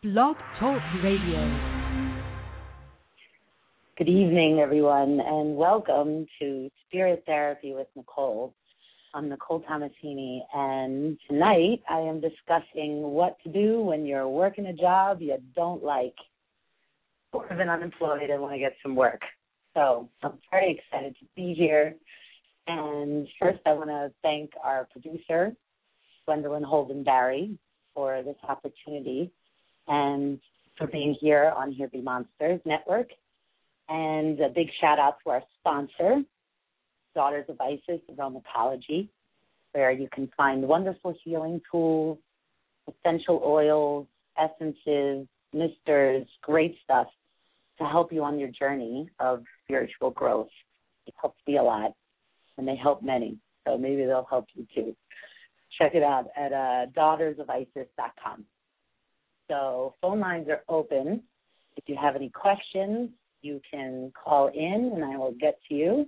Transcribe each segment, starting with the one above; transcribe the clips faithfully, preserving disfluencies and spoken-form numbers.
Blog Talk Radio. Good evening, everyone, and welcome to Spirit Therapy with Nicole. I'm Nicole Tomasini, and tonight I am discussing what to do when you're working a job you don't like, or been unemployed and want to get some work. So I'm very excited to be here. And first I want to thank our producer, Gwendolyn Holden Barry, for this opportunity and for being here on Here Be Monsters Network. And a big shout out to our sponsor, Daughters of Isis Aromatology, where you can find wonderful healing tools, essential oils, essences, misters, great stuff to help you on your journey of spiritual growth. It helps me a lot, and they help many, so maybe they'll help you too. Check it out at uh, daughters of isis dot com. So phone lines are open. If you have any questions, you can call in, and I will get to you.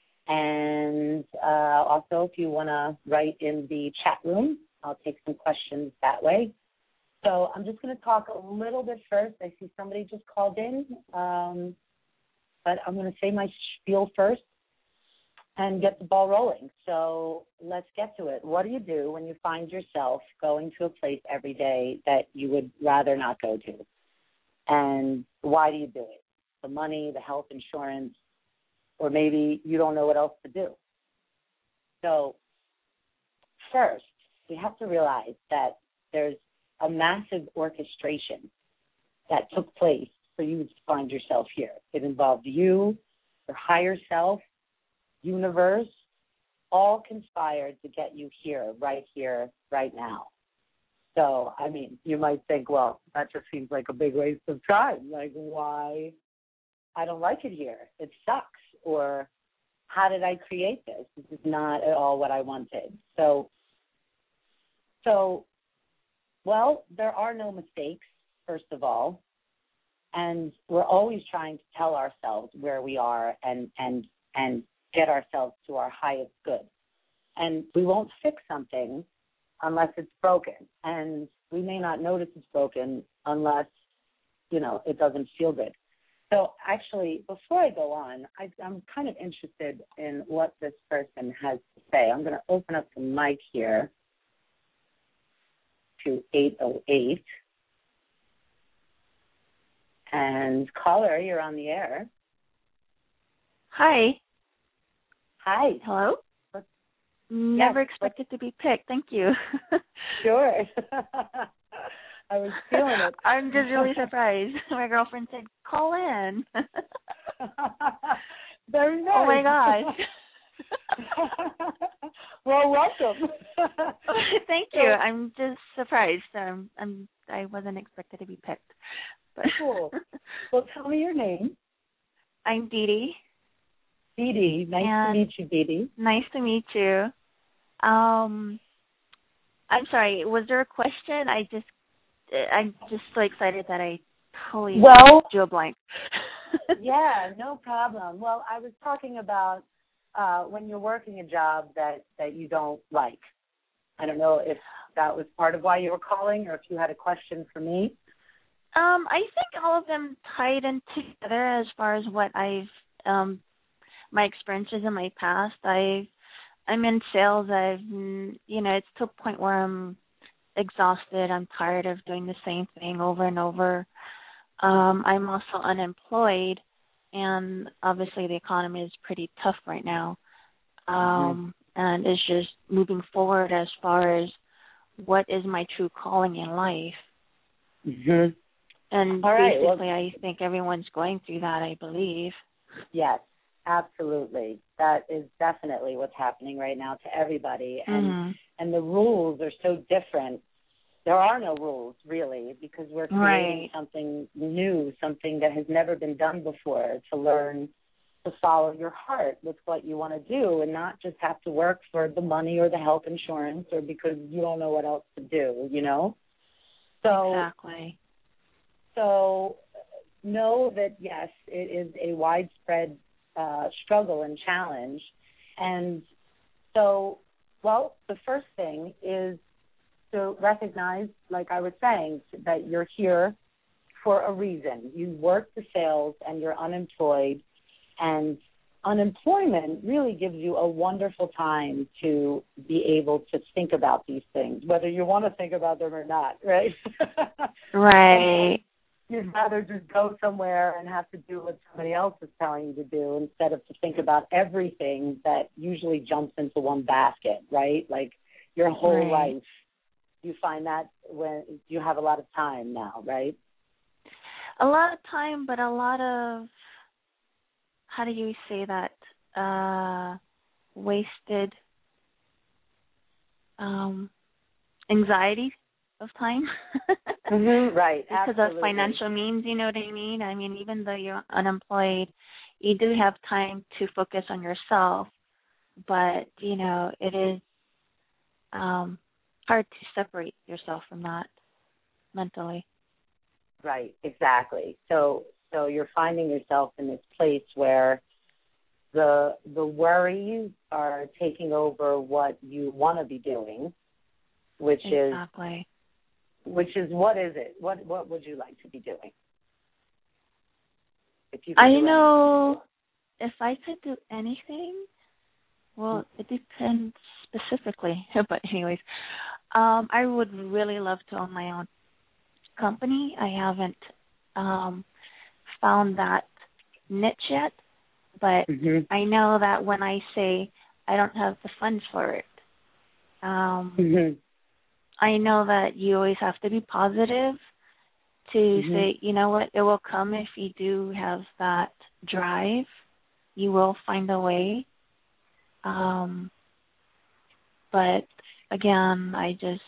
And uh, also, if you want to write in the chat room, I'll take some questions that way. So I'm just going to talk a little bit first. I see somebody just called in, um, but I'm going to say my spiel first and get the ball rolling. So let's get to it. What do you do when you find yourself going to a place every day that you would rather not go to? And why do you do it? The money, the health insurance, or maybe you don't know what else to do. So first, we have to realize that there's a massive orchestration that took place for you to find yourself here. It involved you, your higher self, universe, all conspired to get you here, right here, right now. So, I mean, you might think, well, that just seems like a big waste of time. Like, why? I don't like it here. It sucks. Or how did I create this? This is not at all what I wanted. So, so, well, there are no mistakes, first of all. And we're always trying to tell ourselves where we are and, and, and get ourselves to our highest good. And we won't fix something unless it's broken. And we may not notice it's broken unless, you know, it doesn't feel good. So actually, before I go on, I, I'm kind of interested in what this person has to say. I'm going to open up the mic here to eight oh eight. And caller, you're on the air. Hi. Hi. Hello? Never yes, expected to be picked. Thank you. Sure. I was feeling it. I'm just really surprised. My girlfriend said, call in. Very nice. Oh, my gosh. Well, welcome. Thank you. I'm just surprised. Um, I'm, I wasn't expected to be picked. But cool. Well, tell me your name. I'm Dee Dee. Dee Dee. Nice and to meet you, Dee Dee. Nice to meet you. Um, I'm sorry. Was there a question? I just, I'm just so excited that I totally well, drew a blank. Yeah, no problem. Well, I was talking about uh, when you're working a job that, that you don't like. I don't know if that was part of why you were calling or if you had a question for me. Um, I think all of them tied in together as far as what I've, um, my experiences in my past. I, I'm in sales. I've, you know, it's to a point where I'm exhausted. I'm tired of doing the same thing over and over. Um, I'm also unemployed, and obviously the economy is pretty tough right now. Um, mm-hmm. And it's just moving forward as far as what is my true calling in life. Mm-hmm. And All right, basically, well, I think everyone's going through that, I believe. Yes, absolutely. That is definitely what's happening right now to everybody. And mm-hmm. and the rules are so different. There are no rules, really, because we're creating right. something new, something that has never been done before, to learn to follow your heart with what you want to do and not just have to work for the money or the health insurance or because you don't know what else to do, you know? So, exactly. So know that, yes, it is a widespread uh, struggle and challenge. And so, well, the first thing is to recognize, like I was saying, that you're here for a reason. You work the sales and you're unemployed, and unemployment really gives you a wonderful time to be able to think about these things, whether you want to think about them or not, right? Right. You'd rather just go somewhere and have to do what somebody else is telling you to do instead of to think about everything that usually jumps into one basket, right? Like your whole Right. life. You find that when you have a lot of time now, right? A lot of time, but a lot of, how do you say that, uh, wasted um, anxiety of time. Mm-hmm. Right, because absolutely. of financial means, you know what I mean? I mean, even though you're unemployed, you do have time to focus on yourself, but, you know, it is um, hard to separate yourself from that mentally. Right, exactly. So so you're finding yourself in this place where the the worries are taking over what you want to be doing, which exactly. is which is what is it? What what would you like to be doing? If you could I do know if I could do anything, well, it depends specifically. But anyways, um, I would really love to own my own company. I haven't um, found that niche yet, but mm-hmm. I know that when I say I don't have the funds for it, um, Mm-hmm. I know that you always have to be positive to mm-hmm. say, you know what, it will come if you do have that drive. You will find a way. Um, but again, I just,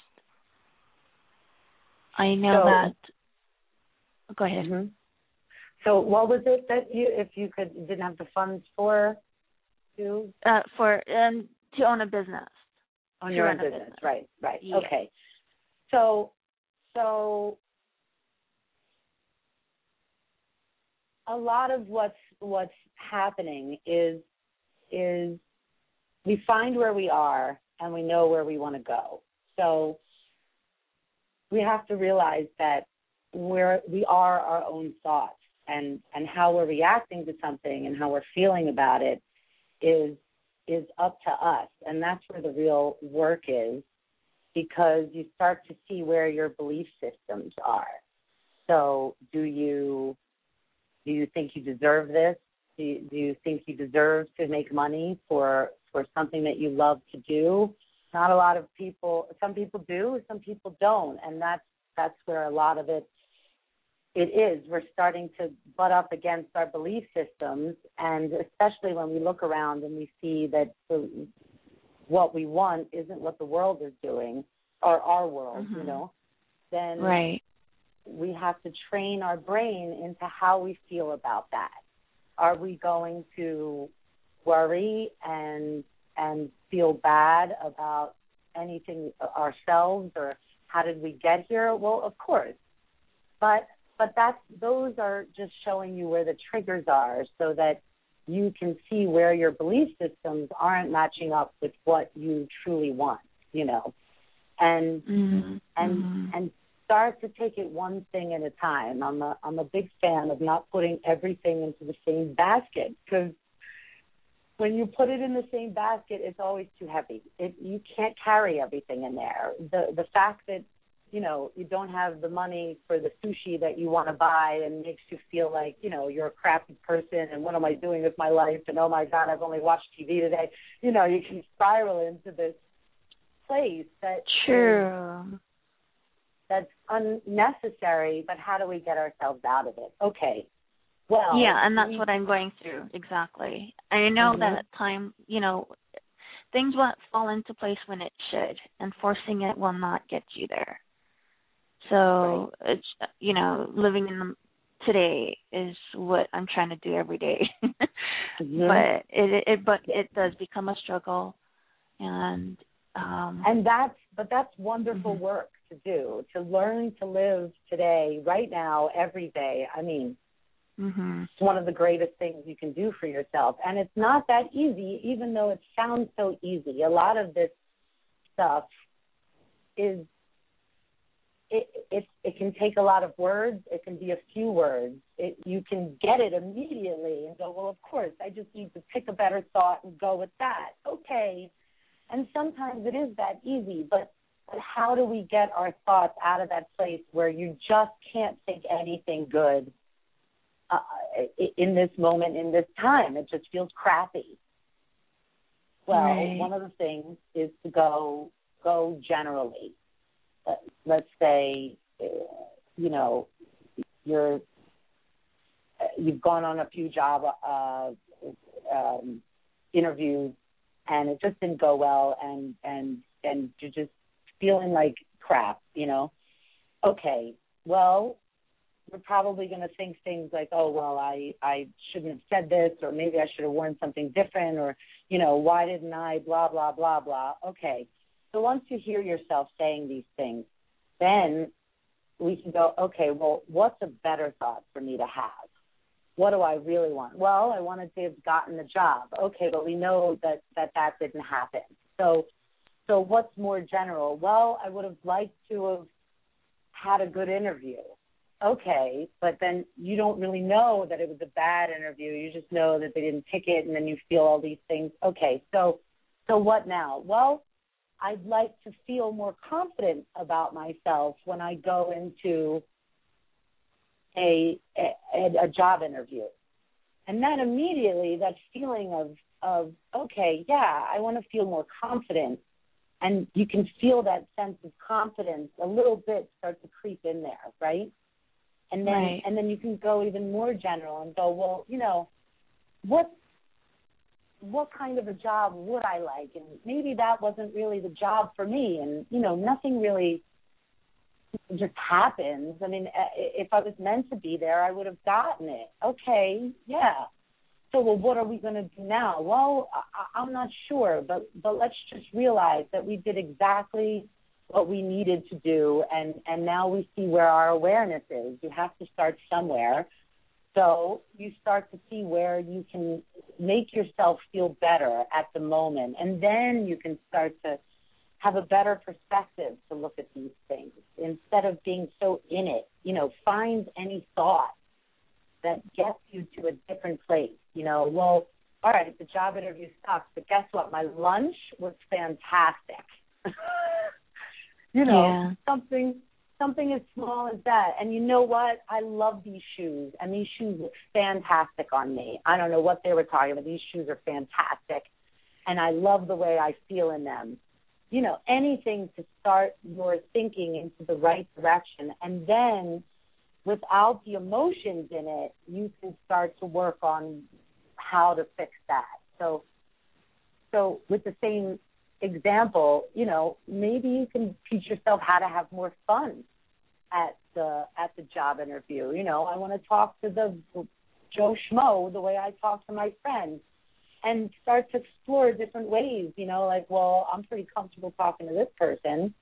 I know So, that, go ahead. Mm-hmm. So what was it that you, if you could, didn't have the funds for, to? Uh, for, um, to own a business. On your own business. business, right, right, yeah. Okay. So, so a lot of what's what's happening is is we find where we are and we know where we want to go. So we have to realize that we're we are our own thoughts, and and how we're reacting to something and how we're feeling about it is is up to us, and that's where the real work is. Because you start to see where your belief systems are. So do you do you think you deserve this? Do you, do you think you deserve to make money for for something that you love to do? Not a lot of people. Some people do. Some people don't. And that's that's where a lot of it it is. We're starting to butt up against our belief systems, and especially when we look around and we see that the what we want isn't what the world is doing, or our world, mm-hmm. you know, then right. we have to train our brain into how we feel about that. Are we going to worry and and feel bad about anything ourselves, or how did we get here? Well, of course. But but that's those are just showing you where the triggers are, so that you can see where your belief systems aren't matching up with what you truly want, you know, and mm-hmm. and mm-hmm. and start to take it one thing at a time. I'm a I'm a big fan of not putting everything into the same basket, because when you put it in the same basket, it's always too heavy. It, you can't carry everything in there. The the fact that you know, you don't have the money for the sushi that you want to buy and makes you feel like, you know, you're a crappy person and what am I doing with my life, and oh my God, I've only watched T V today. You know, you can spiral into this place that True. Is, that's unnecessary, but how do we get ourselves out of it? Okay. Well, yeah, and that's we, what I'm going through, exactly. I know mm-hmm. that time, you know, things won't fall into place when it should, and forcing it will not get you there. So, right. it's, you know, living in the today is what I'm trying to do every day. mm-hmm. But it, it but it does become a struggle, and um, and that's but that's wonderful mm-hmm. work to do, to learn to live today, right now, every day. I mean, mm-hmm. it's one of the greatest things you can do for yourself, and it's not that easy, even though it sounds so easy. A lot of this stuff is it, it it can take a lot of words. It can be a few words. It, you can get it immediately and go, well, of course, I just need to pick a better thought and go with that. Okay. And sometimes it is that easy, but, but how do we get our thoughts out of that place where you just can't think anything good uh, in this moment, in this time? It just feels crappy. Well, right. one of the things is to go go generally. Uh, let's say, uh, you know, you're uh, you've gone on a few job uh, um, interviews, and it just didn't go well, and and and you're just feeling like crap, you know. Okay, well, you're probably going to think things like, oh, well, I, I shouldn't have said this, or maybe I should have worn something different, or, you know, why didn't I, blah, blah, blah, blah. Okay, so once you hear yourself saying these things, then we can go, okay, well, what's a better thought for me to have? What do I really want? Well, I wanted to have gotten the job. Okay, but we know that that, that didn't happen. So, so what's more general? Well, I would have liked to have had a good interview. Okay, but then you don't really know that it was a bad interview. You just know that they didn't pick it, and then you feel all these things. Okay, so so what now? Well, I'd like to feel more confident about myself when I go into a a, a job interview. And then immediately that feeling of, of, okay, yeah, I want to feel more confident. And you can feel that sense of confidence a little bit start to creep in there, right? And then right. and then you can go even more general and go, well, you know, what what kind of a job would I like? And maybe that wasn't really the job for me. And, you know, nothing really just happens. I mean, if I was meant to be there, I would have gotten it. Okay, yeah. So, well, what are we going to do now? Well, I, I'm not sure, but, but let's just realize that we did exactly what we needed to do, and, and now we see where our awareness is. You have to start somewhere. So you start to see where you can make yourself feel better at the moment, and then you can start to have a better perspective to look at these things instead of being so in it. You know, find any thought that gets you to a different place. You know, well, all right, the job interview sucks, but guess what? My lunch was fantastic. you know, yeah. something something as small as that. And you know what? I love these shoes, and these shoes look fantastic on me. I don't know what they were talking about. These shoes are fantastic, and I love the way I feel in them. You know, anything to start your thinking into the right direction, and then without the emotions in it, you can start to work on how to fix that. So, so with the same example, you know, maybe you can teach yourself how to have more fun at the at the job interview. You know, I want to talk to the Joe Schmo the way I talk to my friends, and start to explore different ways. You know, like, well, I'm pretty comfortable talking to this person.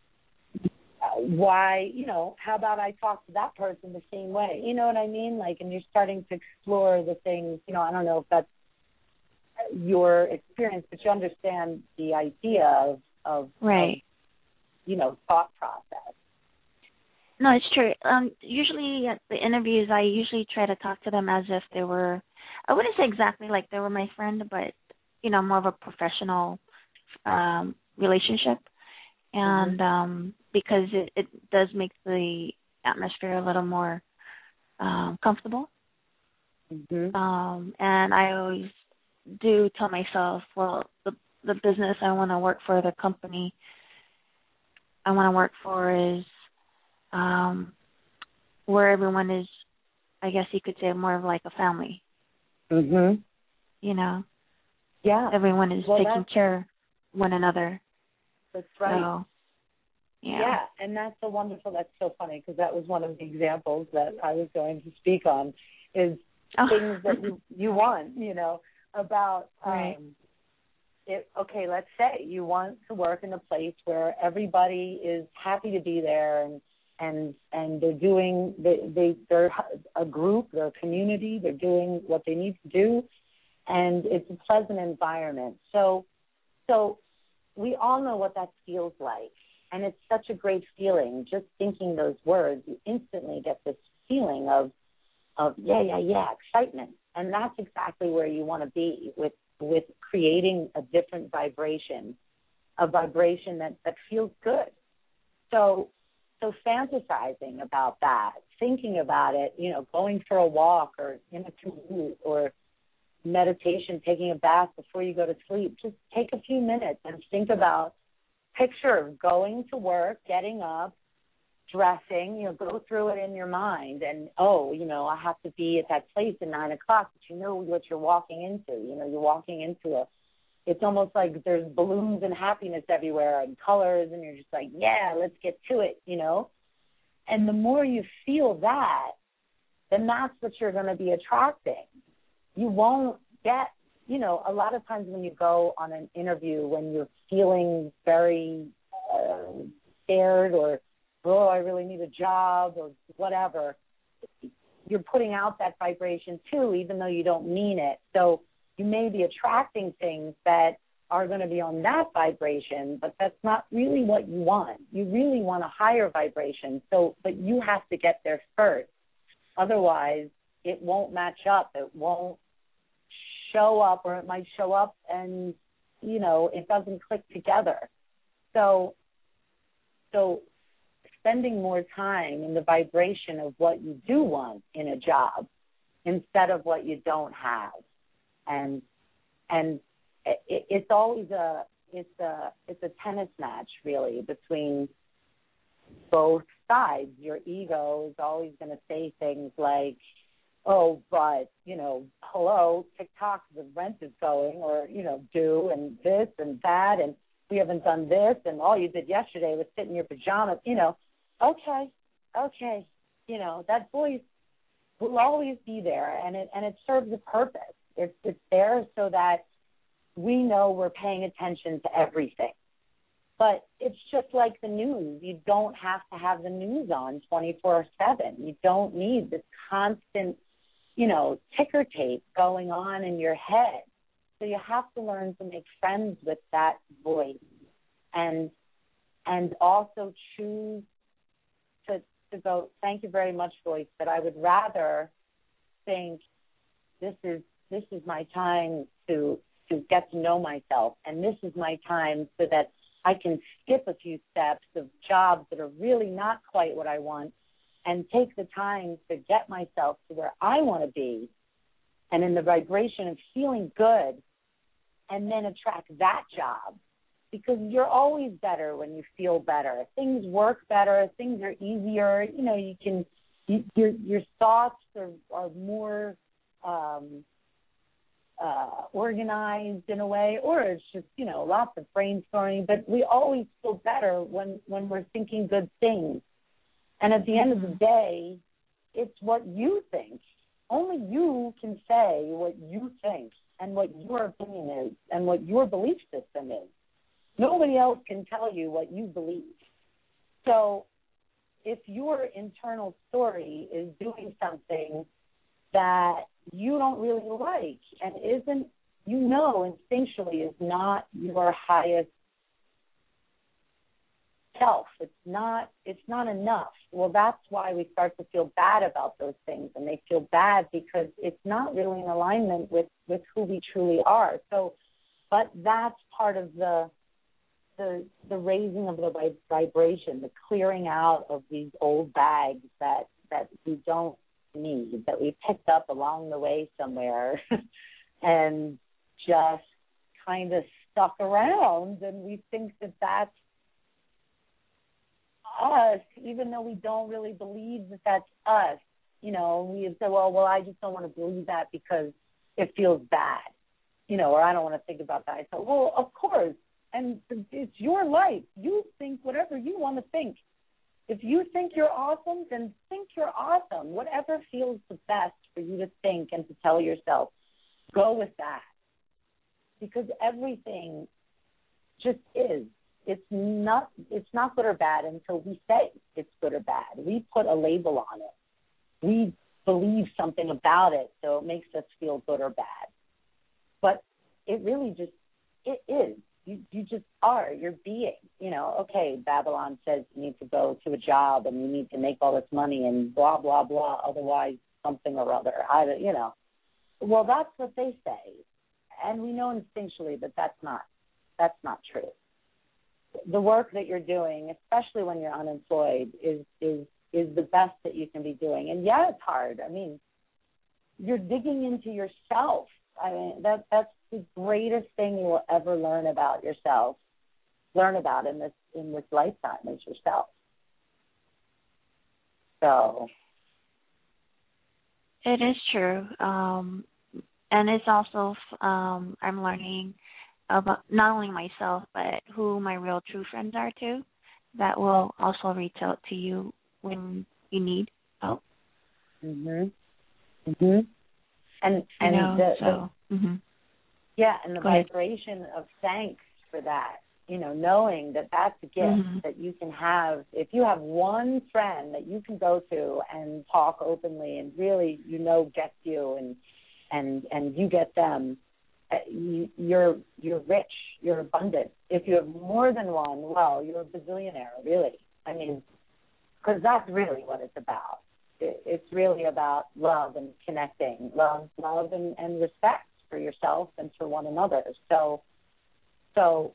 Uh, why, you know, how about I talk to that person the same way? You know what I mean? Like, and you're starting to explore the things, you know, I don't know if that's your experience, but you understand the idea of, of, right. of you know, thought process. No, it's true. Um, usually at the interviews, I usually try to talk to them as if they were, I wouldn't say exactly like they were my friend, but, you know, more of a professional um, relationship. And mm-hmm. um, because it, it does make the atmosphere a little more um, comfortable. Mm-hmm. Um, and I always do tell myself, well, the the business I want to work for, the company I want to work for is um, where everyone is, I guess you could say, more of like a family. Mm-hmm. You know? Yeah. Everyone is well, taking care of one another. That's right. So, yeah. yeah, and that's so wonderful. That's so funny, because that was one of the examples that I was going to speak on, is oh. things that you, you want, you know, about, um, right. it, okay, let's say you want to work in a place where everybody is happy to be there, and and and they're doing, they, they, they're a group, they're a community, they're doing what they need to do, and it's a pleasant environment. So, so we all know what that feels like. And it's such a great feeling. Just thinking those words, you instantly get this feeling of, of yeah, yeah, yeah, excitement. And that's exactly where you want to be with, with creating a different vibration, a vibration that, that feels good. So, so fantasizing about that, thinking about it, you know, going for a walk or in a commute or meditation, taking a bath before you go to sleep, just take a few minutes and think about, picture going to work, getting up, dressing, you know, go through it in your mind and, oh, you know, I have to be at that place at nine o'clock, but you know what you're walking into. You know, you're walking into a, it's almost like there's balloons and happiness everywhere and colors, and you're just like, yeah, let's get to it, you know. And the more you feel that, then that's what you're going to be attracting. You won't get, you know, a lot of times when you go on an interview, when you're feeling very uh, scared or, oh, I really need a job or whatever, you're putting out that vibration too, even though you don't mean it. So you may be attracting things that are going to be on that vibration, but that's not really what you want. You really want a higher vibration. So, but you have to get there first. Otherwise, it won't match up. It won't show up, or it might show up and, you know, it doesn't click together. So, so spending more time in the vibration of what you do want in a job instead of what you don't have. And and it, it's always a it's a it's a tennis match, really, between both sides. Your ego is always going to say things like, oh, but, you know, hello, TikTok, the rent is going, or, you know, do, and this and that, and we haven't done this, and all you did yesterday was sit in your pajamas, you know. Okay, okay, you know, that voice will always be there, and it and it serves a purpose. It's, it's there so that we know we're paying attention to everything. But it's just like the news. You don't have to have the news on twenty-four seven. You don't need this constant, you know, ticker tape going on in your head. So you have to learn to make friends with that voice and and also choose to, to go, thank you very much, voice, but I would rather think this is this is my time to to get to know myself, and this is my time so that I can skip a few steps of jobs that are really not quite what I want and take the time to get myself to where I want to be and in the vibration of feeling good, and then attract that job, because you're always better when you feel better. Things work better. Things are easier. You know, you can, you, your your thoughts are, are more um, uh, organized in a way, or it's just, you know, lots of brainstorming. But we always feel better when, when we're thinking good things. And at the end of the day, it's what you think. Only you can say what you think and what your opinion is and what your belief system is. Nobody else can tell you what you believe. So if your internal story is doing something that you don't really like and isn't, you know, instinctually is not your highest self, it's not, it's not enough. Well, that's why we start to feel bad about those things, and they feel bad because it's not really in alignment with, with who we truly are. So, but that's part of the the the raising of the vibration, the clearing out of these old bags that, that we don't need, that we picked up along the way somewhere and just kind of stuck around, and we think that that's us, even though we don't really believe that that's us. You know, we say, well, well, I just don't want to believe that because it feels bad, you know, or I don't want to think about that. I thought, well, of course, and it's your life. You think whatever you want to think. If you think you're awesome, then think you're awesome. Whatever feels the best for you to think and to tell yourself, go with that. Because everything just is. It's not it's not good or bad until we say it's good or bad. We put a label on it. We believe something about it, so it makes us feel good or bad. But it really just, it is. You, you just are. You're being. You know, okay, Babylon says you need to go to a job and you need to make all this money and blah, blah, blah, otherwise something or other. I, you know, well, that's what they say. And we know instinctually that that's not, that's not true. The work that you're doing, especially when you're unemployed, is, is, is the best that you can be doing. And yeah, it's hard. I mean, you're digging into yourself. I mean, that that's the greatest thing you will ever learn about yourself, learn about in this in this lifetime is yourself. So it is true, um, and it's also um, I'm learning about not only myself but who my real true friends are too. That will also reach out to you when you need help. Mhm. Mhm. And and you know, the, so, the mm-hmm. yeah, and the Go ahead. vibration of thanks for that. You know, knowing that that's a gift mm-hmm. that you can have. If you have one friend that you can go to and talk openly and really, you know, gets you and and and you get them, uh, you, you're you're rich, you're abundant. If you have more than one, well, you're a bazillionaire, really. I mean, because that's really what it's about. It's really about love and connecting, love, love and, and respect for yourself and for one another. So, so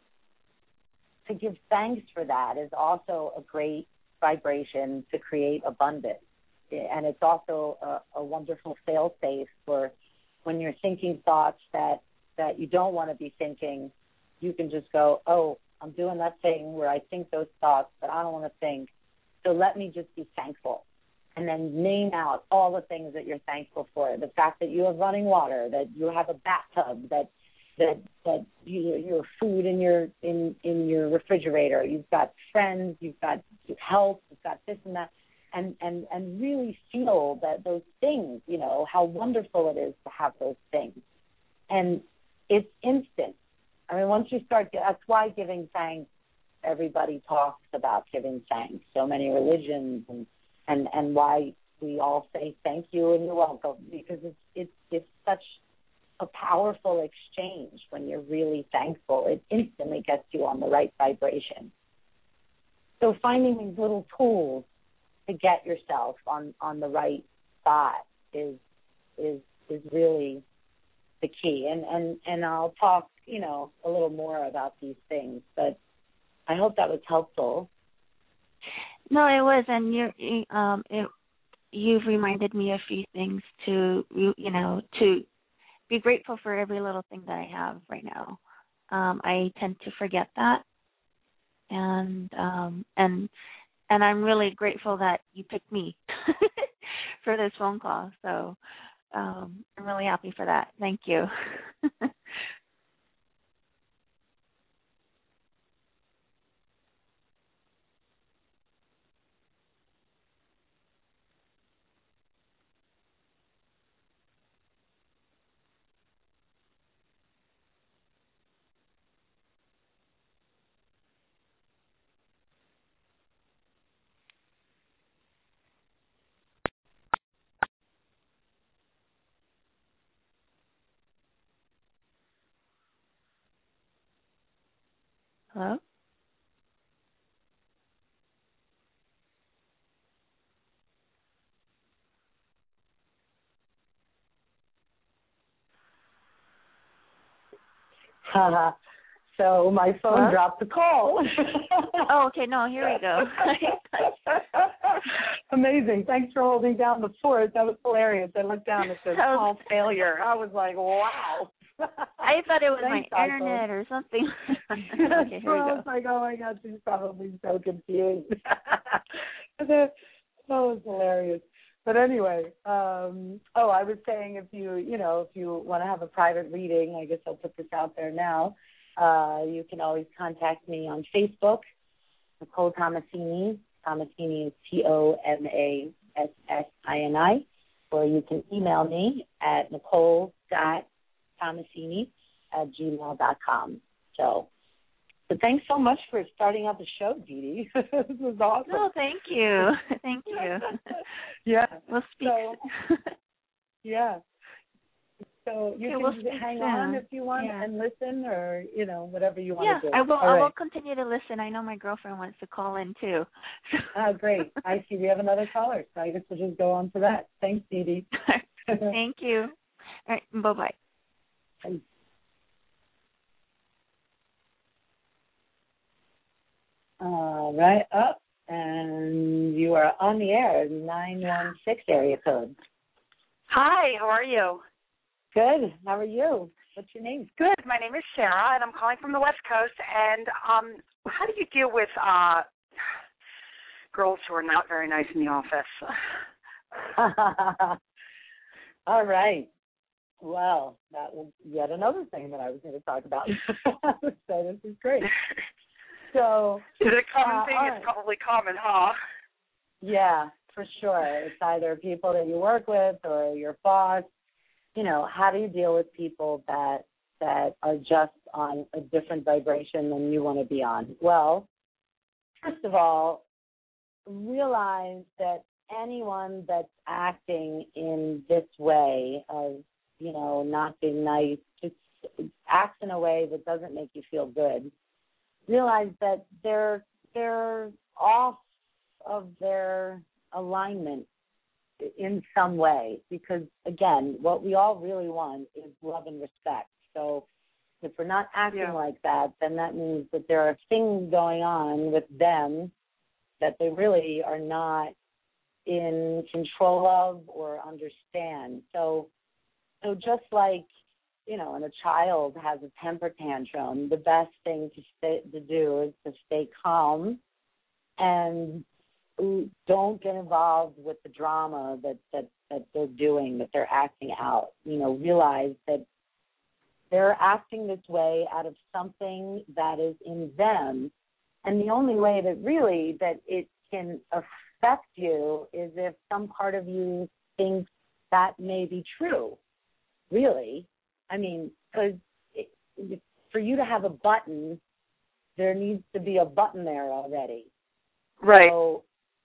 to give thanks for that is also a great vibration to create abundance. And it's also a, a wonderful fail-safe for when you're thinking thoughts that, that you don't want to be thinking, you can just go, oh, I'm doing that thing where I think those thoughts, but I don't want to think. So let me just be thankful. And then name out all the things that you're thankful for. The fact that you have running water, that you have a bathtub, that that that you, your food in your in, in your refrigerator. You've got friends, you've got health, you've got this and that, and, and, and really feel that those things, you know, how wonderful it is to have those things. And it's instant. I mean, once you start, that's why giving thanks, everybody talks about giving thanks. So many religions and And, and why we all say thank you and you're welcome, because it's, it's it's such a powerful exchange when you're really thankful. It instantly gets you on the right vibration. So finding these little tools to get yourself on, on the right spot is is is really the key. And, and, and I'll talk, you know, a little more about these things, but I hope that was helpful. No, it was, and you, um, it, you've reminded me a few things to, you, you know, to be grateful for every little thing that I have right now. Um, I tend to forget that, and um, and and I'm really grateful that you picked me for this phone call. So um, I'm really happy for that. Thank you. Hello? Uh, so my phone Hello? dropped the call. Oh, okay. No, here we go. Amazing. Thanks for holding down the fort. That was hilarious. I looked down and said call failure. I was like, wow. I thought it was Thanks, my internet or something. Okay, here we go. I was like, oh my God, she's probably so confused. That was hilarious. But anyway, um, oh, I was saying if you, you know, if you want to have a private reading, I guess I'll put this out there now. Uh, you can always contact me on Facebook, Nicole Tomasini. Tomasini is T O M A S S I N I. Or you can email me at nicole dot tomasini at gmail dot com. So, but thanks so much for starting out the show, Dee Dee. This was awesome. No, thank you. Thank you. Yeah. We'll speak. So, yeah. So you okay, can we'll just speak hang soon. on if you want Yeah. and listen, or you know whatever you want Yeah, to do. I will. All I right. will continue to listen. I know my girlfriend wants to call in too. Oh, great. I see we have another caller, so I guess we'll just go on to that. Thanks, Dee Dee. Thank you. All right, bye-bye. Bye. All right, up, and you are on the air, nine one six area code. Hi, how are you? Good. How are you? What's your name? Good. My name is Sarah, and I'm calling from the West Coast. And um, how do you deal with uh, girls who are not very nice in the office? All right. Well, that was yet another thing that I was going to talk about. So this is great. So is it a common uh, thing? right. It's probably common, huh? Yeah, for sure. It's either people that you work with or your boss. You know, how do you deal with people that that are just on a different vibration than you want to be on? Well, first of all, realize that anyone that's acting in this way of, you know, not being nice, just acts in a way that doesn't make you feel good. Realize that they're they're off of their alignment in some way, because again, what we all really want is love and respect. So if we're not acting yeah. like that, then that means that there are things going on with them that they really are not in control of or understand. So so just like, you know, when a child has a temper tantrum, the best thing to stay, to do is to stay calm and don't get involved with the drama that, that, that they're doing, that they're acting out. You know, realize that they're acting this way out of something that is in them. And the only way that really that it can affect you is if some part of you thinks that may be true, really. I mean, because for you to have a button, there needs to be a button there already. Right. So,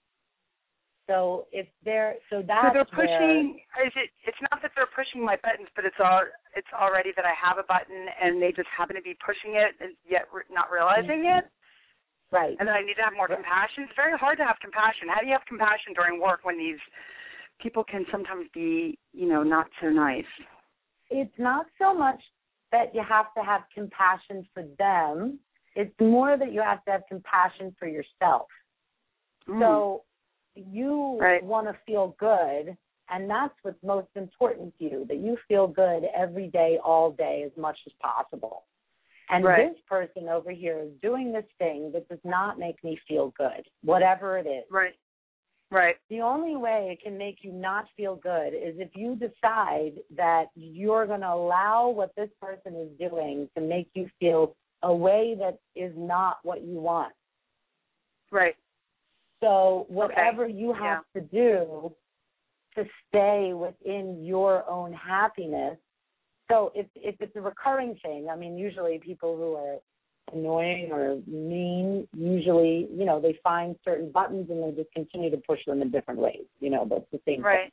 so if they're so that's so they're pushing. Where, is it? It's not that they're pushing my buttons, but it's all. It's already that I have a button, and they just happen to be pushing it, and yet re- not realizing it. Right. And then I need to have more right. compassion. It's very hard to have compassion. How do you have compassion during work when these people can sometimes be, you know, not so nice? It's not so much that you have to have compassion for them. It's more that you have to have compassion for yourself. Mm. So you right. want to feel good, and that's what's most important to you, that you feel good every day, all day, as much as possible. And right. this person over here is doing this thing that does not make me feel good, whatever it is. Right. Right. The only way it can make you not feel good is if you decide that you're going to allow what this person is doing to make you feel a way that is not what you want. Right. So whatever okay. you have yeah. to do to stay within your own happiness. So if if it's a recurring thing, I mean, usually people who are annoying or mean, usually, you know, they find certain buttons and they just continue to push them in different ways, you know, but it's the same right. thing.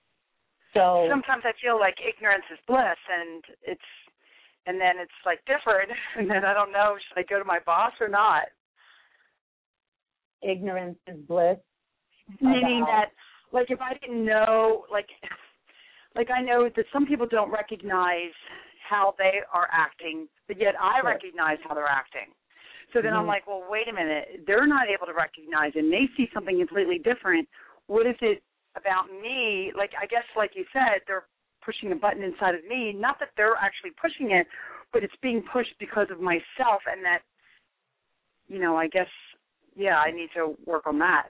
So sometimes I feel like ignorance is bliss, and it's, and then it's like different, and then I don't know, should I go to my boss or not? Ignorance is bliss. Meaning about... that, like, if I didn't know, like, like I know that some people don't recognize how they are acting, but yet I sure. recognize how they're acting. So then mm-hmm. I'm like, well, wait a minute. They're not able to recognize, and they see something completely different. What is it about me? Like, I guess, like you said, they're pushing a button inside of me. Not that they're actually pushing it, but it's being pushed because of myself, and that, you know, I guess, yeah, I need to work on that.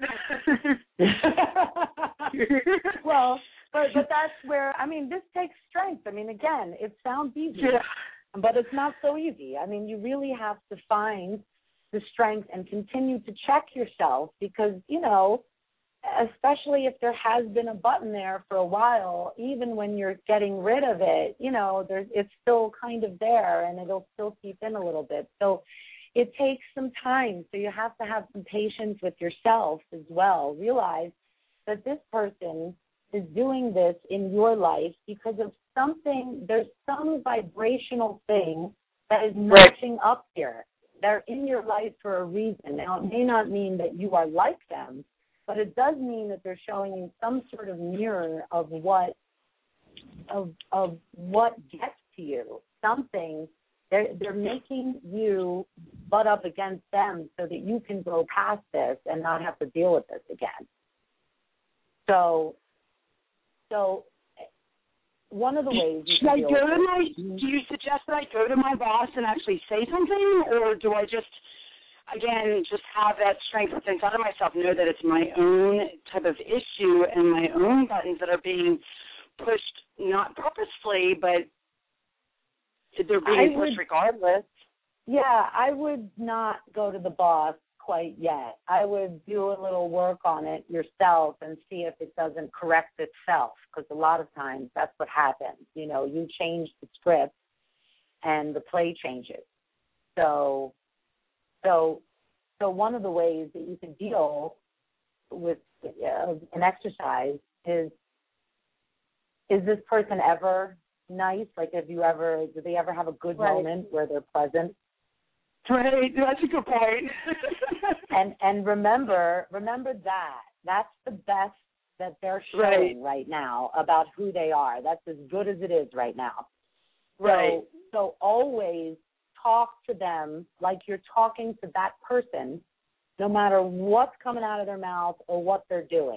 well, but but that's where, I mean, this takes strength. I mean, again, it sounds easy, yeah. but it's not so easy. I mean, you really have to find the strength and continue to check yourself because, you know, especially if there has been a button there for a while, even when you're getting rid of it, you know, there's it's still kind of there and it'll still seep in a little bit. So it takes some time. So you have to have some patience with yourself as well. Realize that this person is doing this in your life because of something, there's some vibrational thing that is matching right. up here. They're in your life for a reason. Now, it may not mean that you are like them, but it does mean that they're showing you some sort of mirror of what of of what gets to you. Something they're they're making you butt up against them so that you can go past this and not have to deal with this again. So, so one of the ways you should can I deal go with to my? it, Do you suggest that I go to my boss and actually say something, or do I just again just have that strength inside of myself, know that it's my own type of issue and my own buttons that are being pushed, not purposefully, but they're being would, pushed regardless. Yeah, I would not go to the boss quite yet. I would do a little work on it yourself and see if it doesn't correct itself, because a lot of times that's what happens. You know, you change the script and the play changes. So, so, so one of the ways that you can deal with uh, an exercise is, is this person ever nice? Like, have you ever, do they ever have a good right. moment where they're pleasant? Right, that's a good point. and and remember, remember that. That's the best that they're showing right. right now about who they are. That's as good as it is right now. Right. So, so always talk to them like you're talking to that person, no matter what's coming out of their mouth or what they're doing.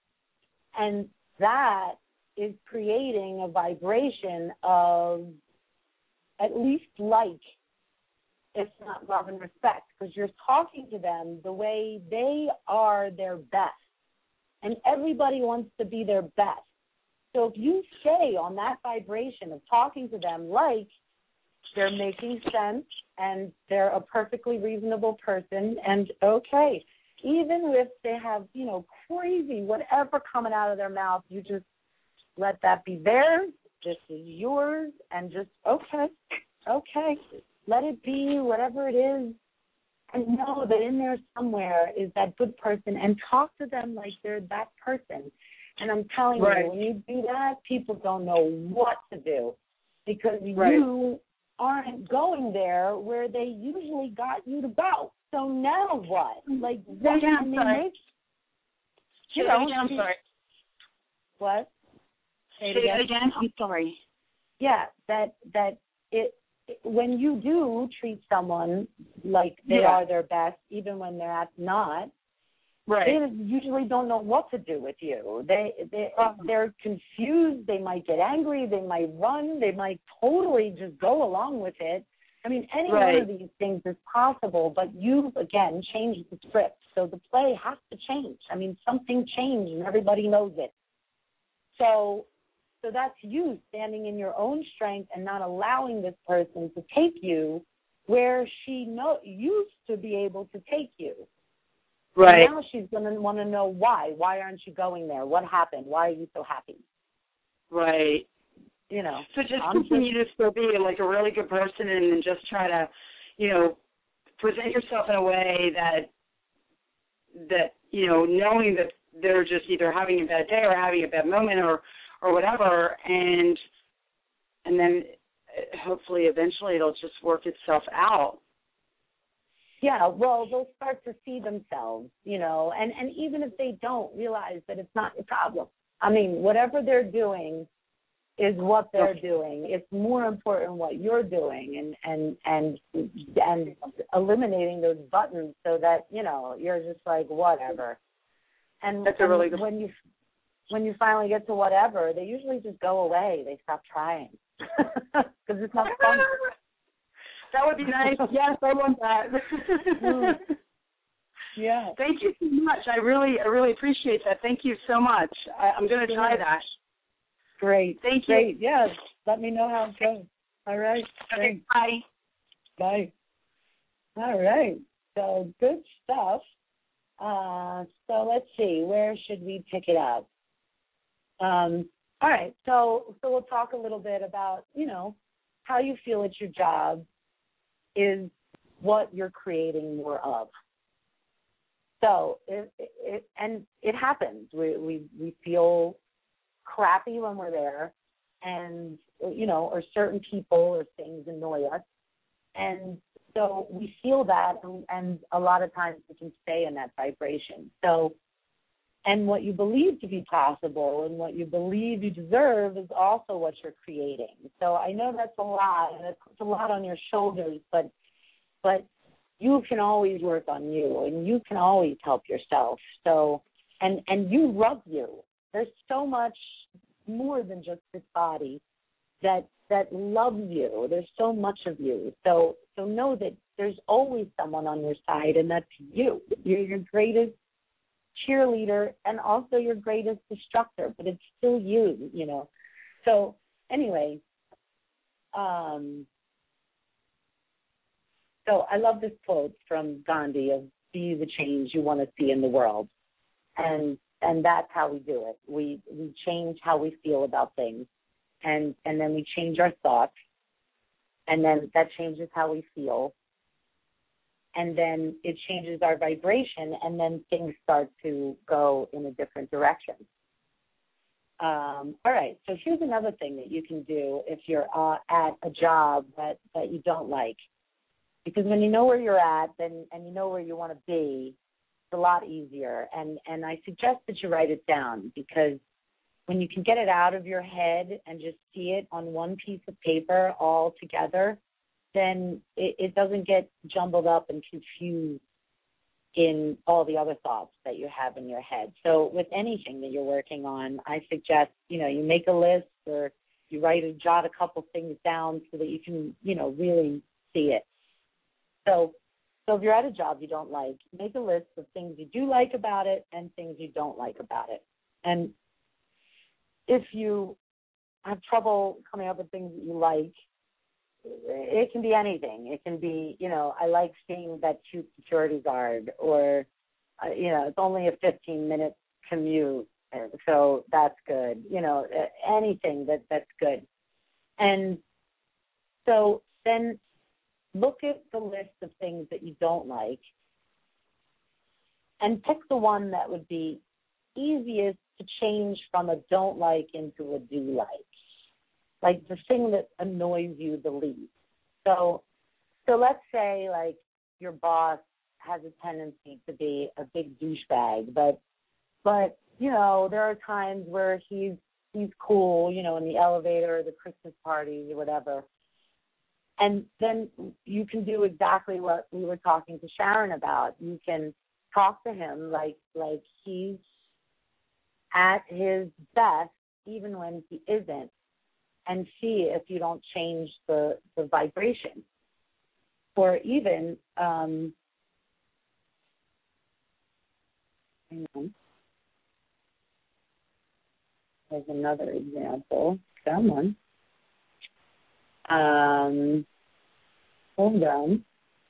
And that is creating a vibration of at least like, if not love and respect, because you're talking to them the way they are their best. And everybody wants to be their best. So if you stay on that vibration of talking to them like they're making sense and they're a perfectly reasonable person, and okay, even if they have, you know, crazy whatever coming out of their mouth, you just let that be theirs. This is yours, and just, okay, okay. Let it be whatever it is, and know that in there somewhere is that good person, and talk to them like they're that person. And I'm telling right. you, when you do that, people don't know what to do, because right. you aren't going there where they usually got you to go. So now what? Like, what yeah, can I'm they sorry. make? Say it again, I'm sorry. What? Say it again. Say it again, I'm sorry. Yeah, that that it. When you do treat someone like they yeah. are their best, even when they're at not, right. they usually don't know what to do with you. They, they, uh-huh. they're confused. They might get angry. They might run. They might totally just go along with it. I mean, any right. one of these things is possible, but you've, again, changed the script. So the play has to change. I mean, something changed, and everybody knows it. So... So that's you standing in your own strength and not allowing this person to take you where she know, used to be able to take you. Right. And now she's going to want to know why. Why aren't you going there? What happened? Why are you so happy? Right. You know. So just I'm continue just, to still be like a really good person, and, and just try to, you know, present yourself in a way that, that, you know, knowing that they're just either having a bad day or having a bad moment or, or whatever, and and then hopefully eventually it'll just work itself out. Yeah, well, they'll start to see themselves, you know, and, and even if they don't realize that it's not your problem. I mean, whatever they're doing is what they're doing. It's more important what you're doing, and, and, and, and eliminating those buttons so that, you know, you're just like, whatever. And, That's a and really good when you when you finally get to whatever, they usually just go away. They stop trying because it's not fun. That would be nice. Yes, I want that. mm. Yeah. Thank you so much. I really, I really appreciate that. Thank you so much. I, I'm going to try that. Great. Thank you. Great. Yes. Let me know how it goes. All right. Okay. Bye. Bye. All right. So good stuff. Uh, so let's see. Where should we pick it up? Um, all right, so so we'll talk a little bit about, you know, how you feel at your job is what you're creating more of. So, it, it, and it happens. We, we we feel crappy when we're there, and, you know, or certain people or things annoy us. And so we feel that, and, and a lot of times we can stay in that vibration. So, and what you believe to be possible and what you believe you deserve is also what you're creating. So I know that's a lot, and it puts a lot on your shoulders, but but you can always work on you, and you can always help yourself. So, and and you love you. There's so much more than just this body that that loves you. There's so much of you. So so know that there's always someone on your side, and that's you. You're your greatest cheerleader and also your greatest destructor, but it's still you, you know. So anyway, um, so I love this quote from Gandhi of "Be the change you want to see in the world," and and that's how we do it. We we change how we feel about things, and and then we change our thoughts, and then that changes how we feel. And then it changes our vibration, and then things start to go in a different direction. Um, all right, so here's another thing that you can do if you're uh, at a job that, that you don't like. Because when you know where you're at then, and you know where you want to be, it's a lot easier. And, and I suggest that you write it down, because when you can get it out of your head and just see it on one piece of paper all together, then it, it doesn't get jumbled up and confused in all the other thoughts that you have in your head. So with anything that you're working on, I suggest, you know, you make a list, or you write or jot a couple things down so that you can, you know, really see it. So, so if you're at a job you don't like, make a list of things you do like about it and things you don't like about it. And if you have trouble coming up with things that you like, it can be anything. It can be, you know, I like seeing that cute security guard, or, uh, you know, it's only a fifteen-minute commute, so that's good. You know, anything that that's good. And so then look at the list of things that you don't like and pick the one that would be easiest to change from a don't like into a do like. Like the thing that annoys you the least. So so let's say, like, your boss has a tendency to be a big douchebag, but, but you know, there are times where he's he's cool, you know, in the elevator or the Christmas parties or whatever. And then you can do exactly what we were talking to Sharon about. You can talk to him like like he's at his best even when he isn't, and see if you don't change the, the vibration. Or even, um, hang on. There's another example. Come on. Um, hold on.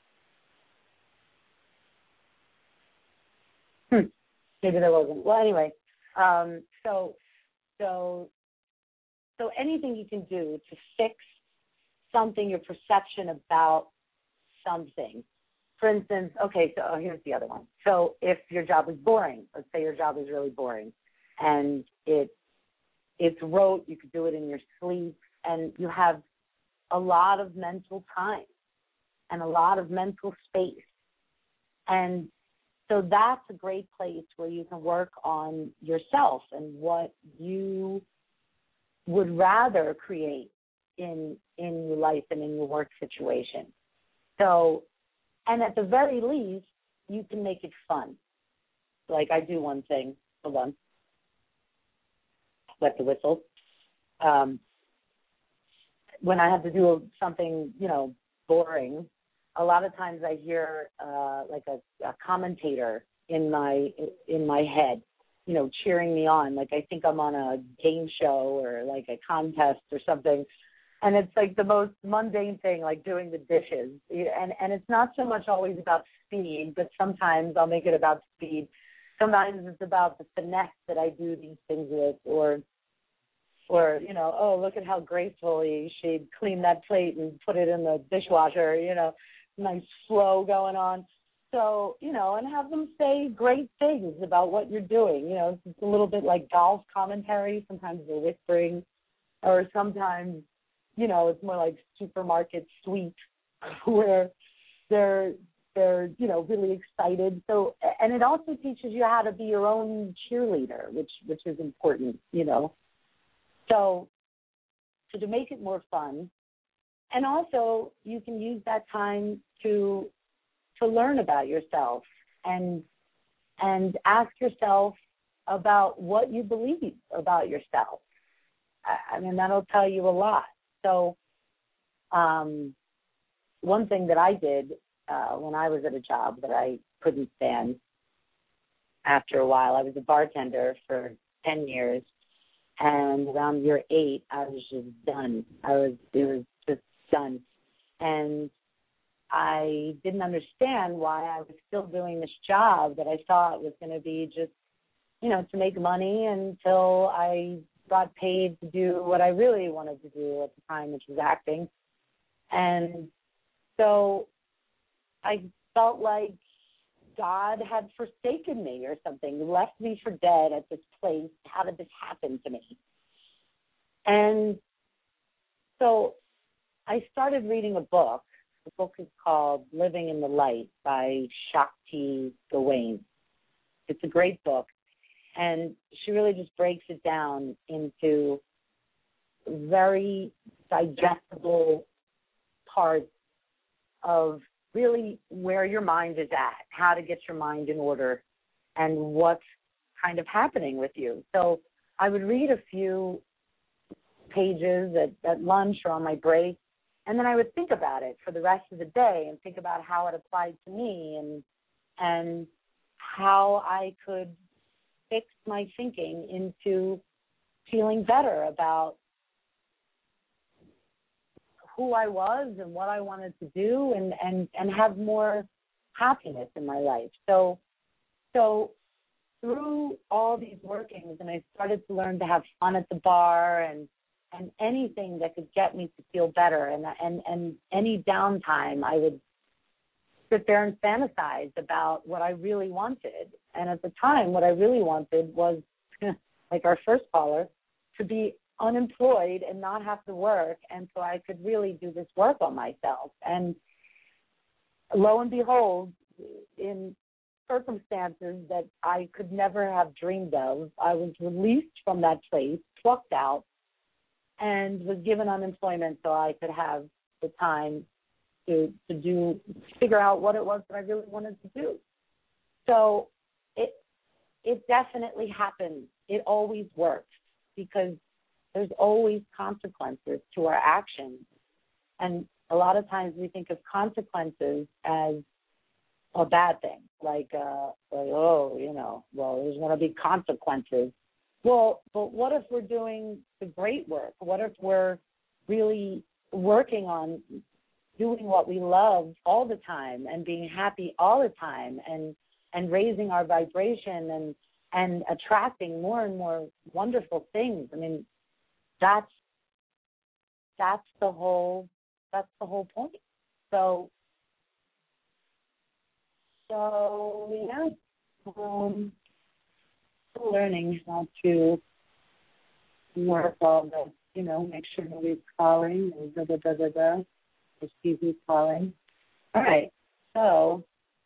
Hmm. Maybe there wasn't. Well, anyway, um, so so. So anything you can do to fix something, your perception about something. For instance, okay, so oh, here's the other one. So if your job is boring, let's say your job is really boring, and it it's rote, you could do it in your sleep, and you have a lot of mental time and a lot of mental space. And so that's a great place where you can work on yourself and what you would rather create in in your life and in your work situation. So, and at the very least, you can make it fun. Like I do one thing, hold on, wet the whistle. Um, when I have to do something, you know, boring, a lot of times I hear uh, like a, a commentator in my in my head, you know, cheering me on. Like I think I'm on a game show or like a contest or something. And it's like the most mundane thing, like doing the dishes. And and it's not so much always about speed, but sometimes I'll make it about speed. Sometimes it's about the finesse that I do these things with, or, or you know, oh, look at how gracefully she cleaned that plate and put it in the dishwasher, you know, nice flow going on. So, you know, and have them say great things about what you're doing. You know, it's a little bit like golf commentary. Sometimes they're whispering, or sometimes, you know, it's more like supermarket sweet where they're, they're, you know, really excited. So, and it also teaches you how to be your own cheerleader, which, which is important, you know. So, so to make it more fun, and also you can use that time to to learn about yourself and and ask yourself about what you believe about yourself. I, I mean, that'll tell you a lot. So um, one thing that I did uh, when I was at a job that I couldn't stand after a while, I was a bartender for ten years, and around year eight, I was just done. I was, it was just done. And I didn't understand why I was still doing this job that I thought was going to be just, you know, to make money until I got paid to do what I really wanted to do at the time, which was acting. And so I felt like God had forsaken me or something, left me for dead at this place. How did this happen to me? And so I started reading a book. The book is called Living in the Light by Shakti Gawain. It's a great book, and she really just breaks it down into very digestible parts of really where your mind is at, how to get your mind in order, and what's kind of happening with you. So I would read a few pages at, at lunch or on my break, and then I would think about it for the rest of the day and think about how it applied to me and and how I could fix my thinking into feeling better about who I was and what I wanted to do and, and, and have more happiness in my life. So so through all these workings, and I started to learn to have fun at the bar and and anything that could get me to feel better. And, and, and any downtime, I would sit there and fantasize about what I really wanted. And at the time, what I really wanted was, like our first caller, to be unemployed and not have to work, and so I could really do this work on myself. And lo and behold, in circumstances that I could never have dreamed of, I was released from that place, plucked out, and was given unemployment so I could have the time to to do figure out what it was that I really wanted to do. So it it definitely happens. It always works because there's always consequences to our actions. And a lot of times we think of consequences as a bad thing, like, uh, like oh, you know, well, there's going to be consequences. Well, but what if we're doing the great work? What if we're really working on doing what we love all the time and being happy all the time and, and raising our vibration and, and attracting more and more wonderful things? I mean, that's that's the whole that's the whole point. So so yeah. Um learning how to work all the, you know, make sure nobody's calling and da da da da da. Just see who's calling. All right. So,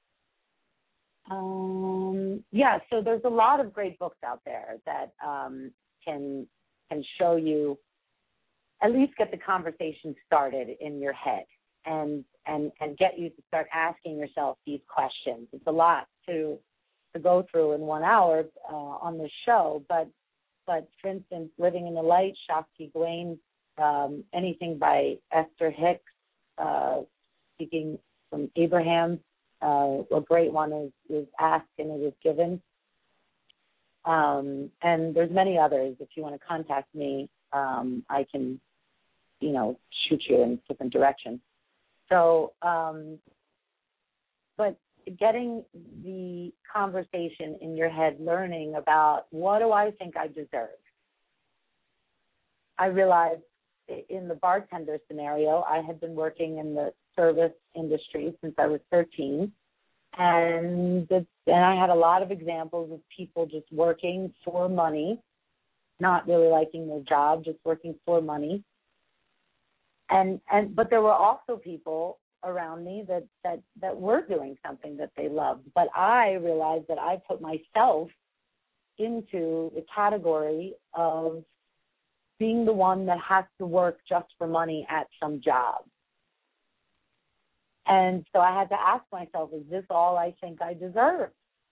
um, yeah. So there's a lot of great books out there that um, can can show you, at least get the conversation started in your head, and and and get you to start asking yourself these questions. It's a lot to. to go through in one hour uh, on the show, but, but for instance, Living in the Light, Shakti Gawain, um, anything by Esther Hicks, uh, speaking from Abraham, uh, a great one is, is Ask and It Is Given. Um, and there's many others. If you want to contact me, um, I can, you know, shoot you in different directions. So, um, but getting the conversation in your head, learning about what do I think I deserve. I realized in the bartender scenario, I had been working in the service industry since I was thirteen, And, the, and I had a lot of examples of people just working for money, not really liking their job, just working for money. And and but there were also people around me that, that, that were doing something that they loved. But I realized that I put myself into the category of being the one that has to work just for money at some job. And so I had to ask myself, is this all I think I deserve?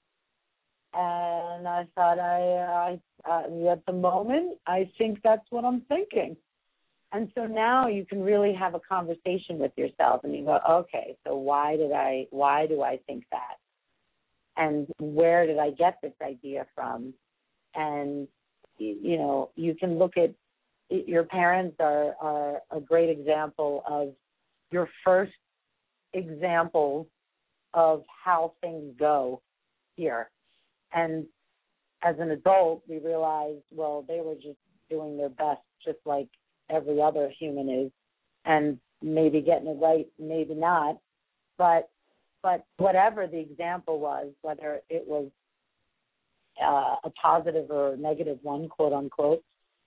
And I thought, I, I uh, at the moment, I think that's what I'm thinking. And so now you can really have a conversation with yourself, and you go, okay, so why did I, why do I think that? And where did I get this idea from? And, you know, you can look at, your parents are, are a great example of your first examples of how things go here. And as an adult, we realized, well, they were just doing their best, just like every other human is, and maybe getting it right, maybe not. But but whatever the example was, whether it was uh, a positive or negative one, quote unquote,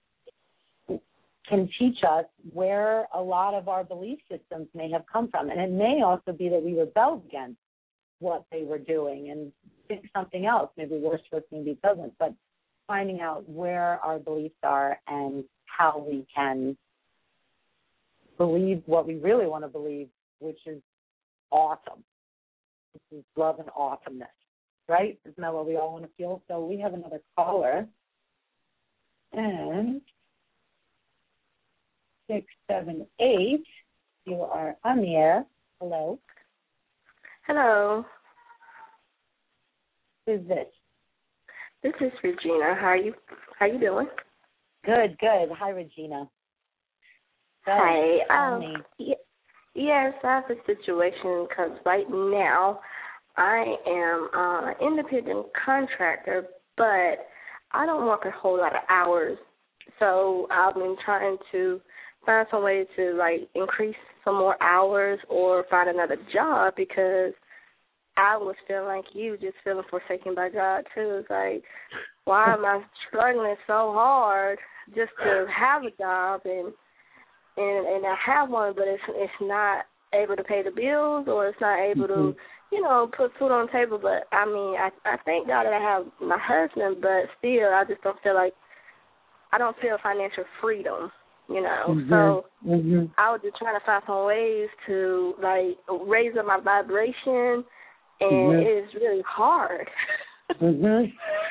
can teach us where a lot of our belief systems may have come from. And it may also be that we rebelled against what they were doing and think something else, maybe worse for us, maybe it doesn't, but finding out where our beliefs are and how we can believe what we really want to believe, which is awesome. This is love and awesomeness, right? Isn't that what we all want to feel? So we have another caller. And six seven eight, you are on the air. Hello. Hello. Who's this? This is Regina. How are you? How you doing? Good, good. Hi, Regina. Good. Hi. Um, y- yes, I have a situation because right now I am an uh, independent contractor, but I don't work a whole lot of hours. So I've been trying to find some way to, like, increase some more hours or find another job because I was feeling like you, just feeling forsaken by God, too. It's like, why am I struggling so hard just to have a job and and, and I have one, but it's it's not able to pay the bills or it's not able mm-hmm. to, you know, put food on the table. But, I mean, I, I thank God that I have my husband, but still I just don't feel like, I don't feel financial freedom. You know, mm-hmm. so mm-hmm. I was just trying to find some ways to, like, raise up my vibration, and mm-hmm. it's really hard. mm-hmm.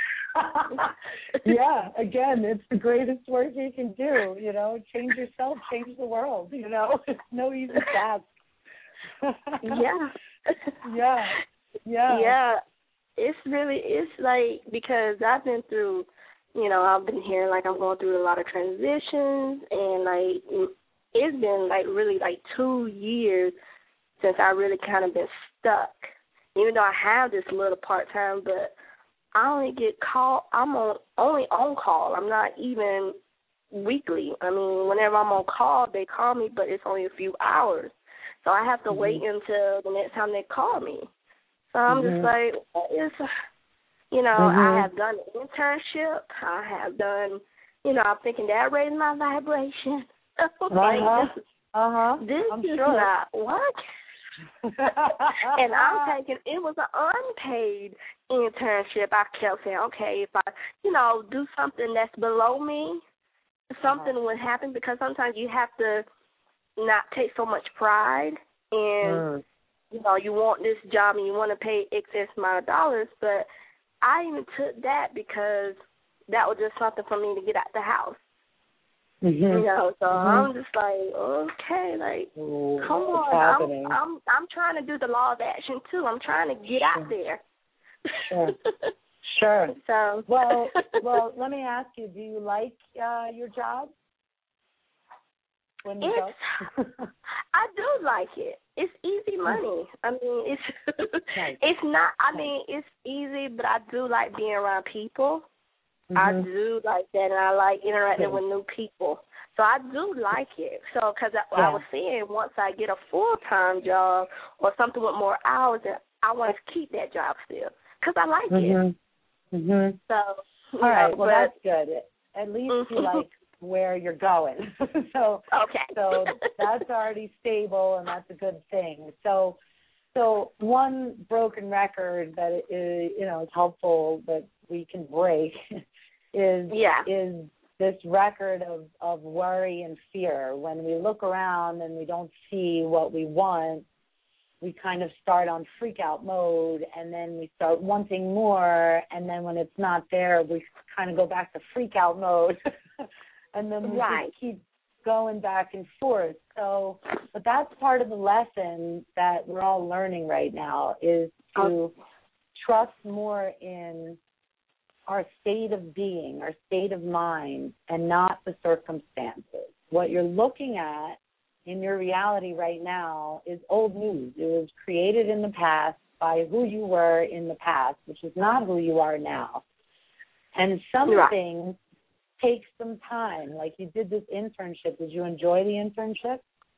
Yeah, again, it's the greatest work you can do, you know, change yourself, change the world, you know. It's no easy task. yeah. Yeah, yeah. Yeah, it's really, it's like, because I've been through, you know, I've been hearing like I'm going through a lot of transitions, and like it's been like really like two years since I really kind of been stuck. Even though I have this little part time, but I only get call. I'm on only on call. I'm not even weekly. I mean, whenever I'm on call, they call me, but it's only a few hours, so I have to mm-hmm. wait until the next time they call me. So I'm mm-hmm. just like, what is You know, mm-hmm. I have done an internship. I have done, you know, I'm thinking that raised my vibration. like, uh-huh. this, uh-huh. this I'm is sure. not, what? And I'm thinking, it was an unpaid internship. I kept saying, okay, if I, you know, do something that's below me, something uh-huh. would happen, because sometimes you have to not take so much pride in, mm. you know, you want this job and you want to pay excess amount of dollars, but I even took that because that was just something for me to get out the house. Mm-hmm. You know, so mm-hmm. I'm just like, okay, like, Ooh, come on. I'm, I'm I'm trying to do the law of action, too. I'm trying to get sure. out there. Sure. Sure. So. Well, well, let me ask you, do you like uh, your job? When you it's, I do like it. It's easy money. I mean, it's nice. it's not. I mean, it's easy, but I do like being around people. Mm-hmm. I do like that, and I like interacting yeah. with new people. So I do like it. So, because I, yeah. I was saying, once I get a full time job or something with more hours, I want to keep that job still because I like mm-hmm. it. Mm-hmm. So, all right, know, well, but, that's good. At least mm-hmm. you like where you're going. so, okay. so that's already stable, and that's a good thing. So, so one broken record that is, you know, is helpful that we can break is yeah. is this record of, of worry and fear. When we look around and we don't see what we want, we kind of start on freak out mode, and then we start wanting more, and then when it's not there, we kind of go back to freak out mode, and then we right. just keep going back and forth. So, but that's part of the lesson that we're all learning right now is to oh. trust more in our state of being, our state of mind, and not the circumstances. What you're looking at in your reality right now is old news. It was created in the past by who you were in the past, which is not who you are now. And some right. things take some time. Like you did this internship. Did you enjoy the internship?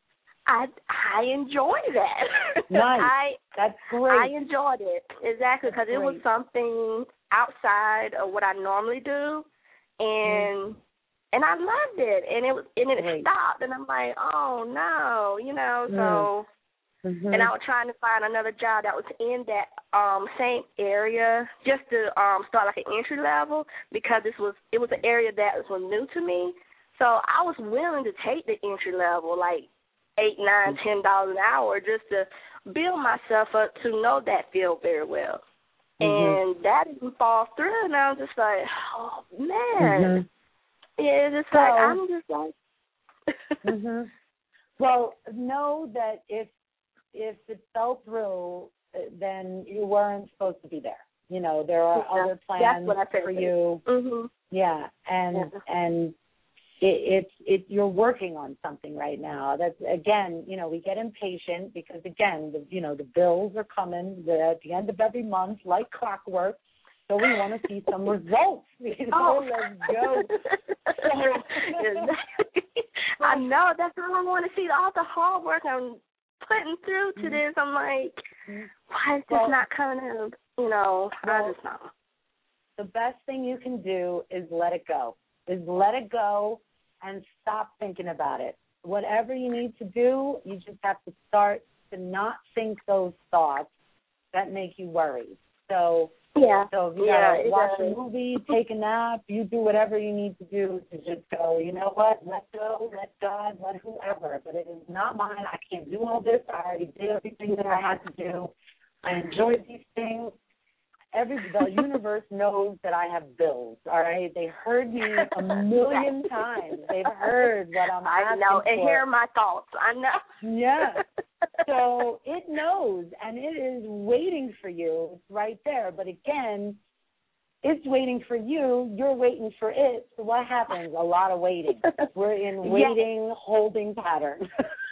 I I enjoyed that. Nice. I, That's great. I enjoyed it, exactly, because it was something outside of what I normally do, and mm. and I loved it, and it was and it great. stopped, and I'm like, oh no, you know, so. Mm-hmm. And I was trying to find another job that was in that um, same area, just to um, start like an entry level, because this was it was an area that was new to me. So I was willing to take the entry level, like eight, nine, ten dollars an hour, just to build myself up to know that field very well. Mm-hmm. And that didn't fall through, and I was just like, oh man, mm-hmm. yeah, it's just so, like I'm just like. mm-hmm. Well, know that if if it fell through, then you weren't supposed to be there. You know, there are yeah, other plans for you. Mm-hmm. Yeah, and yeah. and it, it's it you're working on something right now. That's again, you know, we get impatient because again, the, you know, the bills are coming at the end of every month like clockwork. So we want to see some results. You know, oh. let's go. I know. That's all I want to see. All the hard work I'm putting through to this. I'm like, why is this well, not coming out? You know, well, I just know. The best thing you can do is let it go. Is let it go and stop thinking about it. Whatever you need to do, you just have to start to not think those thoughts that make you worry. So, yeah. so if you yeah, gotta watch a movie, take a nap, you do whatever you need to do to just go, you know what, let go, let God, let whoever. But it is not mine. I can't do all this. I already did everything that I had to do. I enjoyed these things. Every the universe knows that I have bills, all right? They heard me a million times. They've heard what I'm I asking know, and for. hear my thoughts. I know. Yeah. So it knows, and it is waiting for you. It's right there. But again, it's waiting for you. You're waiting for it. So what happens? A lot of waiting. We're in waiting, yeah. holding pattern.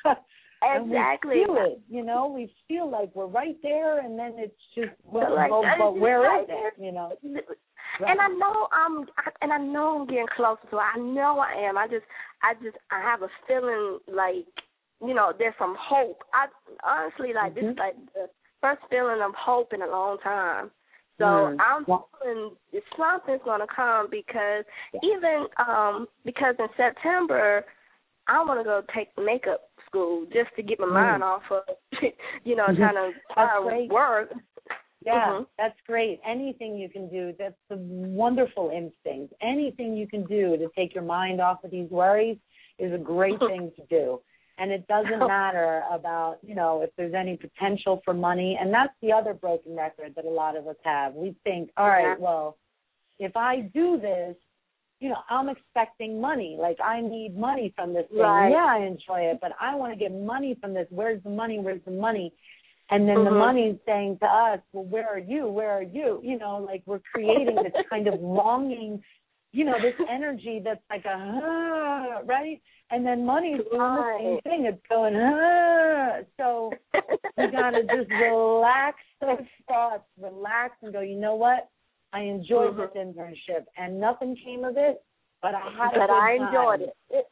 Exactly. And we feel it, you know. We feel like we're right there, and then it's just, well, like, well but where right is it, you know? Right. And I know I'm, and I know I'm getting closer to it. I know I am. I just, I just, I have a feeling like, you know, there's some hope. I honestly, like, mm-hmm. this is like the first feeling of hope in a long time. So mm. I'm hoping something's going to come because yeah. even um, because in September, I want to go take makeup school just to get my mm. mind off of, you know, trying to try work. Yeah, mm-hmm. that's great. Anything you can do, that's a wonderful instinct. Anything you can do to take your mind off of these worries is a great thing to do. And it doesn't matter about, you know, if there's any potential for money. And that's the other broken record that a lot of us have. We think, all right, well, if I do this, you know, I'm expecting money. Like, I need money from this thing. Right. Yeah, I enjoy it, but I want to get money from this. Where's the money? Where's the money? And then mm-hmm. the money's saying to us, well, where are you? Where are you? You know, like we're creating this kind of longing, you know, this energy that's like a, ah, right? And then money's doing the same thing. It's going, ah. So you got to just relax those thoughts, relax and go, you know what? I enjoyed mm-hmm. this internship, and nothing came of it, but I had a but good I time. enjoyed it. it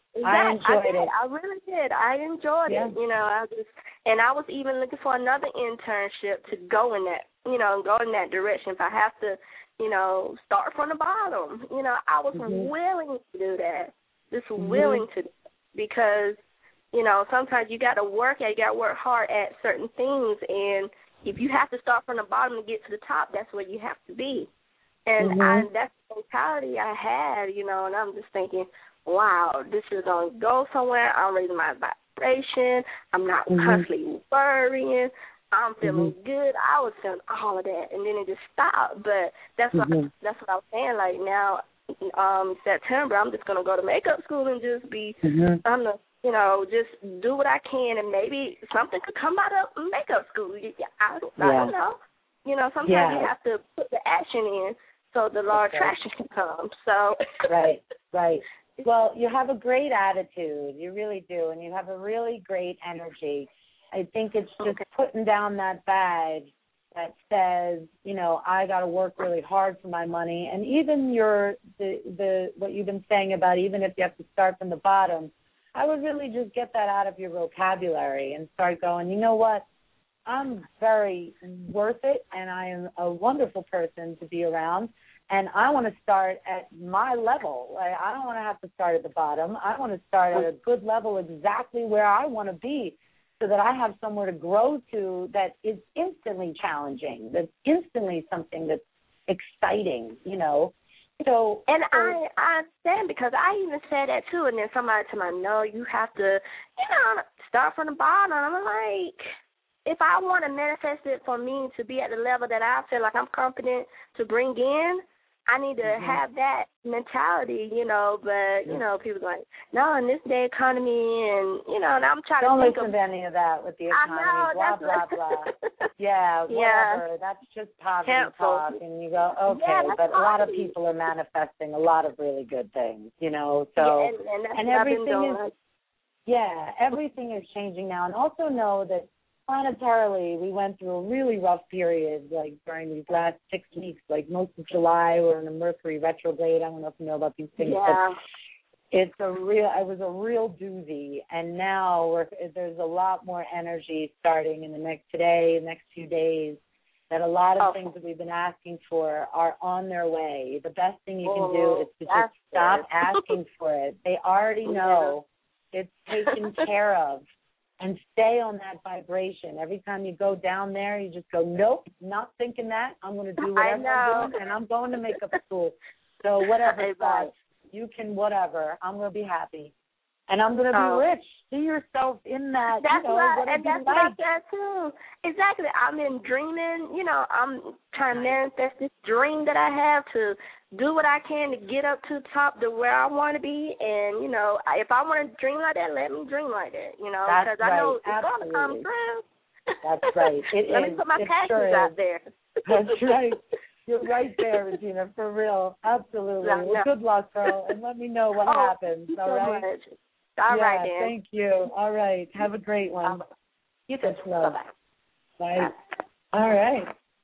Exactly. I enjoyed I did. it. I really did. I enjoyed yeah. it. You know, I just and I was even looking for another internship to go in that, you know, go in that direction. If I have to, you know, start from the bottom, you know, I was mm-hmm. willing to do that. Just mm-hmm. willing to, because, you know, sometimes you got to work at, you got to work hard at certain things, and if you have to start from the bottom to get to the top, that's where you have to be. And mm-hmm. I, that's the mentality I had, you know, and I'm just thinking, wow, this is going to go somewhere. I'm raising my vibration. I'm not mm-hmm. constantly worrying. I'm feeling mm-hmm. good. I was feeling all of that, and then it just stopped. But that's what mm-hmm. I, that's what I was saying. Like now, um, September, I'm just going to go to makeup school and just be, mm-hmm. I'm the, you know, just do what I can, and maybe something could come out of makeup school. I don't, yeah. I don't know. You know, sometimes yeah. you have to put the action in so the law of attraction can come. So right, right. Well, you have a great attitude. You really do, and you have a really great energy. I think it's just okay. putting down that badge that says, you know, I got to work really hard for my money. And even your the the what you've been saying about even if you have to start from the bottom, I would really just get that out of your vocabulary and start going, you know what? I'm very worth it, and I am a wonderful person to be around, and I want to start at my level. I, I don't want to have to start at the bottom. I want to start at a good level exactly where I want to be so that I have somewhere to grow to that is instantly challenging, that's instantly something that's exciting, you know. So, and so, I, I understand, because I even said that too, and then somebody told me, no, you have to, you know, start from the bottom. I'm like, if I want to manifest it for me to be at the level that I feel like I'm confident to bring in, I need to mm-hmm. have that mentality, you know. But, you know, people are like, no, in this day economy, and, you know, and I'm trying Don't to think listen of. to any of that with the economy, I know, blah, that's blah, blah. Yeah, whatever. Yeah. That's just poverty Cancel. talk. And you go, okay, yeah, but poverty. A lot of people are manifesting a lot of really good things, you know. So, yeah, and, and, that's and what everything I've been doing. is, yeah, everything is changing now. And also know that planetarily, we went through a really rough period, like during these last six weeks. Like most of July, we're in a Mercury retrograde. I don't know if you know about these things, yeah. but it's a real. It was a real doozy. And now we're, there's a lot more energy starting in the next today, the next few days. That a lot of oh. things that we've been asking for are on their way. The best thing you can oh, do is to just stop asking for it. They already know yeah. it's taken care of. And stay on that vibration. Every time you go down there, you just go, nope, not thinking that. I'm going to do whatever I'm doing, and I'm going to makeup school. So whatever thoughts, you can whatever. I'm going to be happy. And I'm going to be oh. rich. See yourself in that, that's you know, what, whatever and that's you what like. I said, too. Exactly. I'm in dreaming. You know, I'm trying to manifest this dream that I have to do what I can to get up to the top to where I want to be. And, you know, if I want to dream like that, let me dream like that, you know, because right. I know it's Absolutely. going to come true. That's right. It let is. me put my it passions sure out there. That's right. You're right there, Regina, for real. Absolutely. Yeah, well, yeah. good luck, girl, and let me know what oh, happens, thank you all so right? Much. All yeah, right, then. Thank you. All right. Have a great one. Um, you too. Bye-bye. Bye. Bye. All right.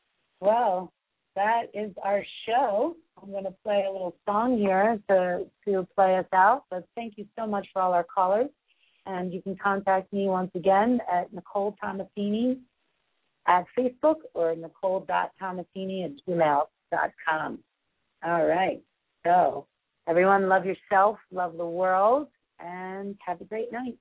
Well, that is our show. I'm going to play a little song here to, to play us out. But thank you so much for all our callers. And you can contact me once again at Nicole Tomasini at Facebook or nicole dot tomasini at gmail dot com. All right. So, everyone, love yourself, love the world, and have a great night.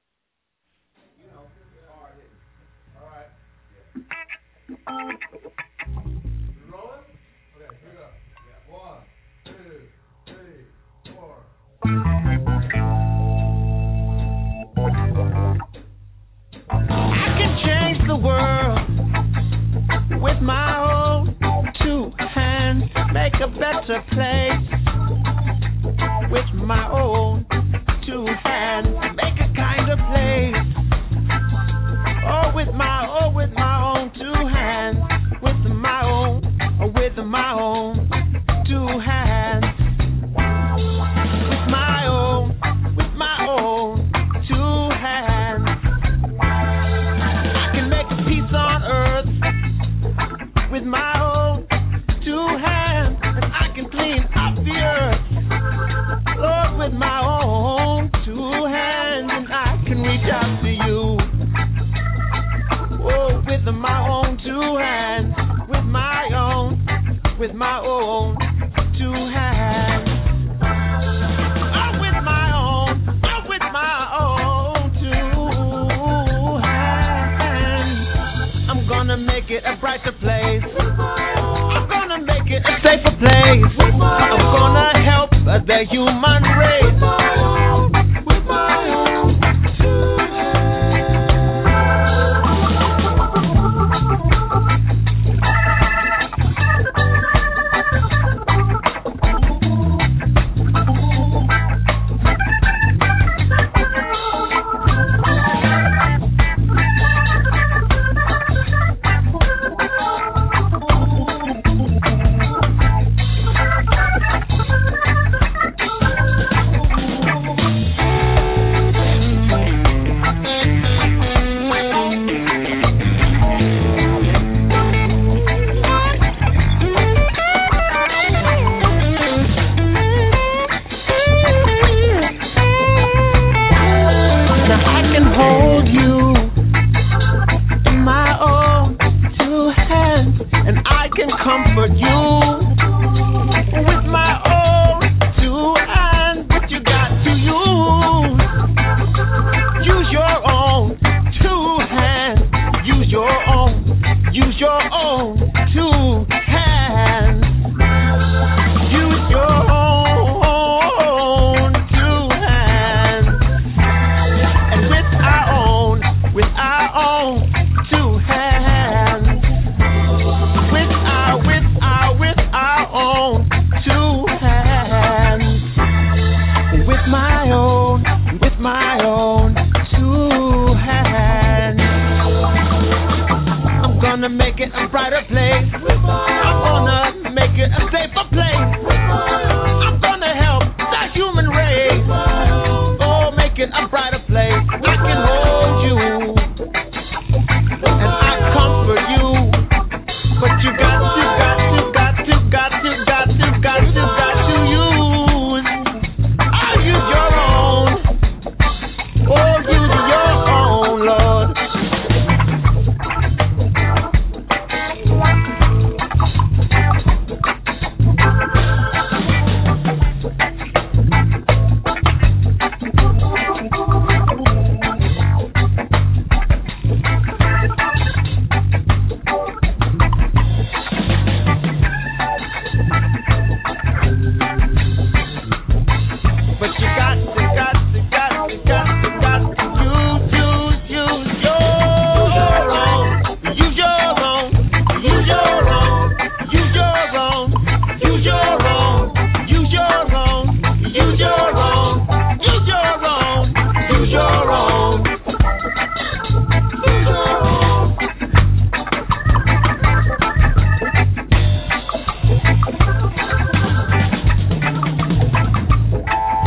I can change the world with my own two hands, make a better place with my own two hands, make a kinder place. Oh, with my, oh, with my own two hands, with my own, oh, with my own two hands, with my own. the human race. With my own two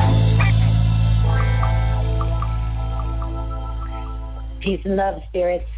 Peace and love, spirits.